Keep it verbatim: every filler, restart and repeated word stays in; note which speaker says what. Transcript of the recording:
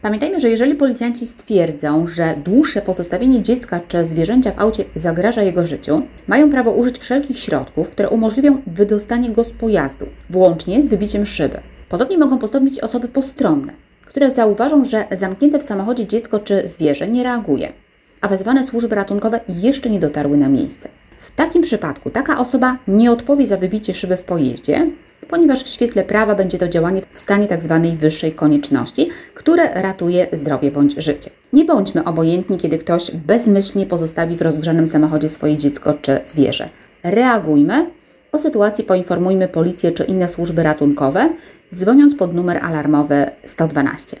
Speaker 1: Pamiętajmy, że jeżeli policjanci stwierdzą, że dłuższe pozostawienie dziecka czy zwierzęcia w aucie zagraża jego życiu, mają prawo użyć wszelkich środków, które umożliwią wydostanie go z pojazdu, włącznie z wybiciem szyby. Podobnie mogą postąpić osoby postronne, które zauważą, że zamknięte w samochodzie dziecko czy zwierzę nie reaguje, a wezwane służby ratunkowe jeszcze nie dotarły na miejsce. W takim przypadku taka osoba nie odpowie za wybicie szyby w pojeździe, ponieważ w świetle prawa będzie to działanie w stanie tzw. wyższej konieczności, które ratuje zdrowie bądź życie. Nie bądźmy obojętni, kiedy ktoś bezmyślnie pozostawi w rozgrzanym samochodzie swoje dziecko czy zwierzę. Reagujmy. O sytuacji poinformujmy policję czy inne służby ratunkowe, dzwoniąc pod numer alarmowy sto dwanaście.